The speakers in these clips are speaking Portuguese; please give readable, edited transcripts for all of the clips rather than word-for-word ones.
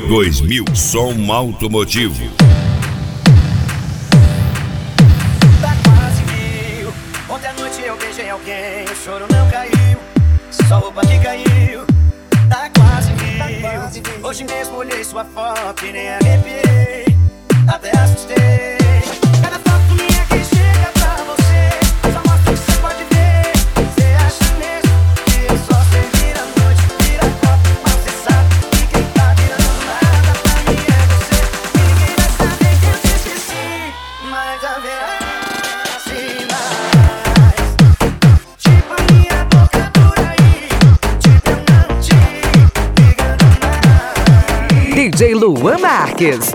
2000, som automotivo. Tá quase mil. Ontem à noite eu beijei alguém, o choro não caiu, só a roupa que caiu. Tá quase mil. Hoje mesmo olhei sua foto e nem arrepiei, até assustei. Cada foto minha que chega pra você só mostra o que você pode ver. Você acha mesmo que eu só sei vir à noite, vira copo, mas você sabe que quem tá virando nada pra mim é você. Ninguém vai saber que eu te esqueci, mas haverá sinais. Tipo a minha boca por aí, tipo eu não te ligando mais. DJ Luan Marques.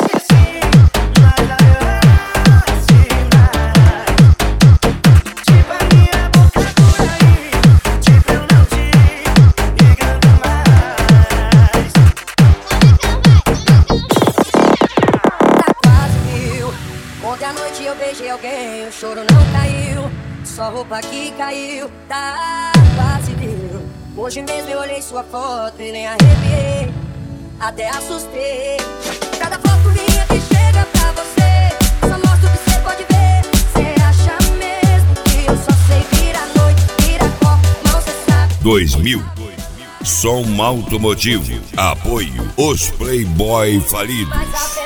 Ontem à noite eu beijei alguém, o choro não caiu, só roupa que caiu, tá quase viu. Hoje mesmo eu olhei sua foto e nem arrepiei, até assustei. Cada foto minha que chega pra você só mostra o que você pode ver. Você acha mesmo que eu só sei virar noite, virar copo, não cê sabe. 2000, som automotivo. Apoio os Playboy falidos.